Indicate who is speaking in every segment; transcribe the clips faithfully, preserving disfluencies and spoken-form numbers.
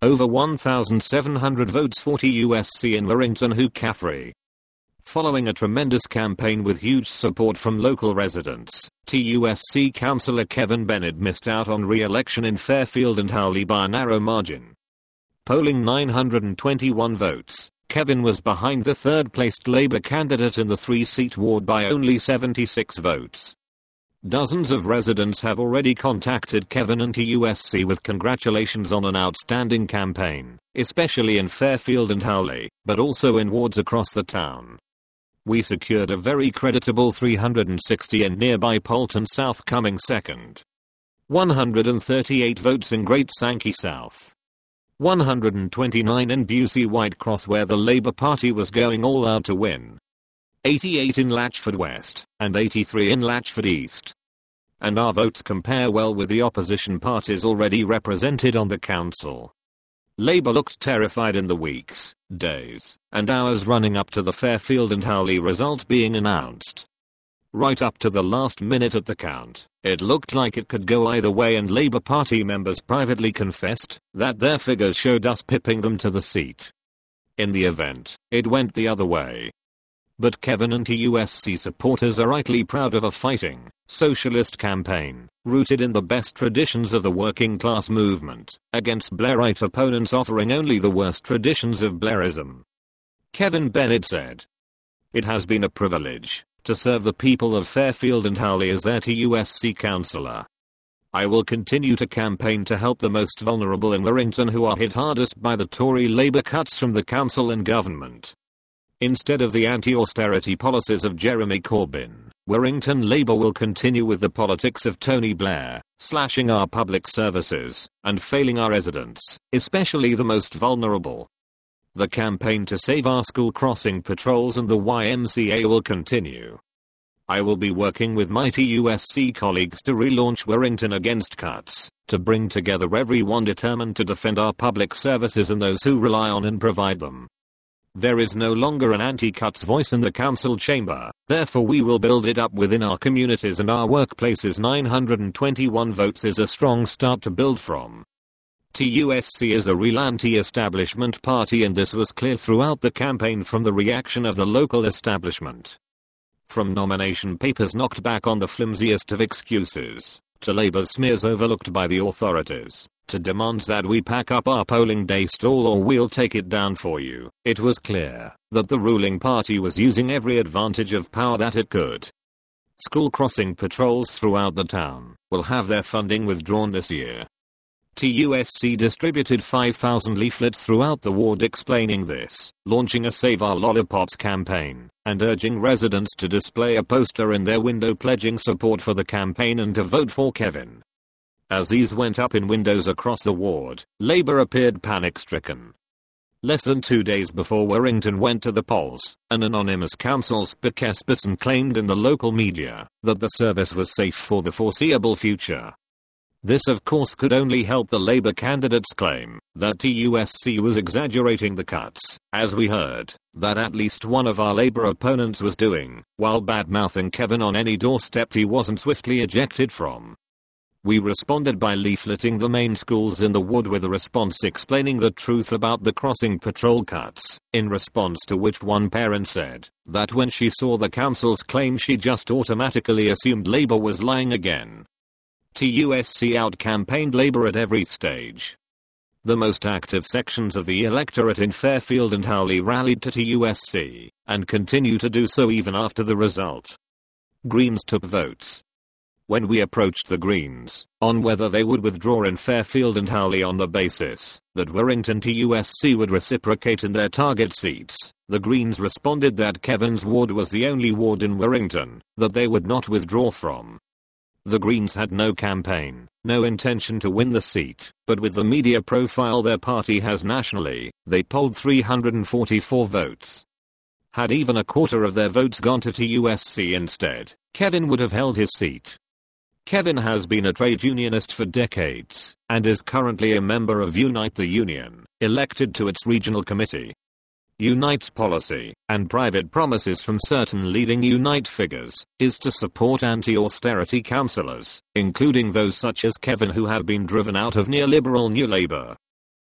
Speaker 1: Over one thousand seven hundred votes for T U S C in Warrington Hugh Caffrey. Following a tremendous campaign with huge support from local residents, T U S C councillor Kevin Bennett missed out on re-election in Fairfield and Howley by a narrow margin. Polling nine hundred twenty-one votes, Kevin was behind the third-placed Labour candidate in the three-seat ward by only seventy-six votes. Dozens of residents have already contacted Kevin and T U S C with congratulations on an outstanding campaign, especially in Fairfield and Howley, but also in wards across the town. We secured a very creditable three hundred sixty in nearby Polton South, coming second. one hundred thirty-eight votes in Great Sankey South. one hundred twenty-nine in Busey Whitecross, where the Labour Party was going all out to win. eighty-eight in Latchford West, and eighty-three in Latchford East. And our votes compare well with the opposition parties already represented on the council. Labour looked terrified in the weeks, days, and hours running up to the Fairfield and Howley result being announced. Right up to the last minute of the count, it looked like it could go either way, and Labour Party members privately confessed that their figures showed us pipping them to the seat. In the event, it went the other way. But Kevin and T U S C supporters are rightly proud of a fighting, socialist campaign, rooted in the best traditions of the working class movement, against Blairite opponents offering only the worst traditions of Blairism. Kevin Bennett said, "It has been a privilege to serve the people of Fairfield and Howley as their T U S C councillor. I will continue to campaign to help the most vulnerable in Warrington who are hit hardest by the Tory Labour cuts from the council and government. Instead of the anti-austerity policies of Jeremy Corbyn, Warrington Labour will continue with the politics of Tony Blair, slashing our public services, and failing our residents, especially the most vulnerable. The campaign to save our school crossing patrols and the Y M C A will continue. I will be working with my T U S C colleagues to relaunch Warrington Against Cuts, to bring together everyone determined to defend our public services and those who rely on and provide them. There is no longer an anti-cuts voice in the council chamber, therefore we will build it up within our communities and our workplaces." nine hundred twenty-one votes is a strong start to build from. T U S C is a real anti-establishment party, and this was clear throughout the campaign from the reaction of the local establishment. From nomination papers knocked back on the flimsiest of excuses, to Labour smears overlooked by the authorities, to demands that we pack up our polling day stall or we'll take it down for you, it was clear that the ruling party was using every advantage of power that it could. School crossing patrols throughout the town will have their funding withdrawn this year. T U S C distributed five thousand leaflets throughout the ward explaining this, launching a Save Our Lollipops campaign, and urging residents to display a poster in their window pledging support for the campaign and to vote for Kevin. As these went up in windows across the ward, Labour appeared panic-stricken. Less than two days before Warrington went to the polls, an anonymous council spokesperson claimed in the local media that the service was safe for the foreseeable future. This of course could only help the Labour candidate's claim that T U S C was exaggerating the cuts, as we heard that at least one of our Labour opponents was doing, while bad-mouthing Kevin on any doorstep he wasn't swiftly ejected from. We responded by leafleting the main schools in the ward with a response explaining the truth about the crossing patrol cuts, in response to which one parent said that when she saw the council's claim she just automatically assumed Labour was lying again. T U S C out-campaigned Labour at every stage. The most active sections of the electorate in Fairfield and Howley rallied to T U S C, and continue to do so even after the result. Greens took votes. When we approached the Greens on whether they would withdraw in Fairfield and Howley on the basis that Warrington T U S C would reciprocate in their target seats, the Greens responded that Kevin's ward was the only ward in Warrington that they would not withdraw from. The Greens had no campaign, no intention to win the seat, but with the media profile their party has nationally, they polled three hundred forty-four votes. Had even a quarter of their votes gone to T U S C instead, Kevin would have held his seat. Kevin has been a trade unionist for decades, and is currently a member of Unite the Union, elected to its regional committee. Unite's policy, and private promises from certain leading Unite figures, is to support anti-austerity councillors, including those such as Kevin who have been driven out of neoliberal New Labour.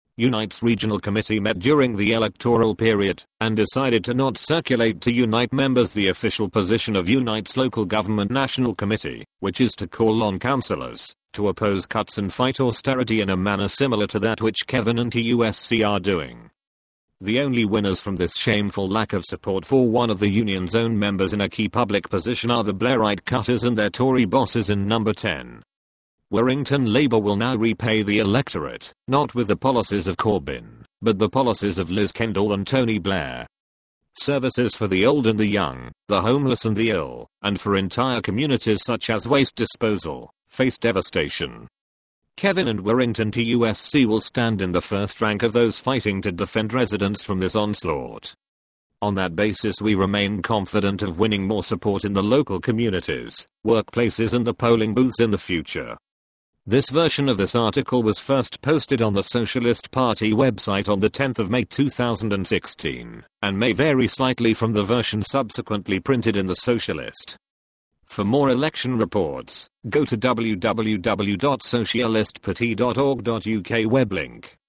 Speaker 1: Unite's regional committee met during the electoral period and decided to not circulate to Unite members the official position of Unite's local government national committee, which is to call on councillors to oppose cuts and fight austerity in a manner similar to that which Kevin and T U S C are doing. The only winners from this shameful lack of support for one of the union's own members in a key public position are the Blairite cutters and their Tory bosses in number ten. Warrington Labour will now repay the electorate, not with the policies of Corbyn, but the policies of Liz Kendall and Tony Blair. Services for the old and the young, the homeless and the ill, and for entire communities such as waste disposal, face devastation. Kevin and Warrington T U S C will stand in the first rank of those fighting to defend residents from this onslaught. On that basis, we remain confident of winning more support in the local communities, workplaces and the polling booths in the future. This version of this article was first posted on the Socialist Party website on the tenth of May two thousand sixteen, and may vary slightly from the version subsequently printed in the Socialist. For more election reports, go to w w w dot socialist party dot org dot u k web link.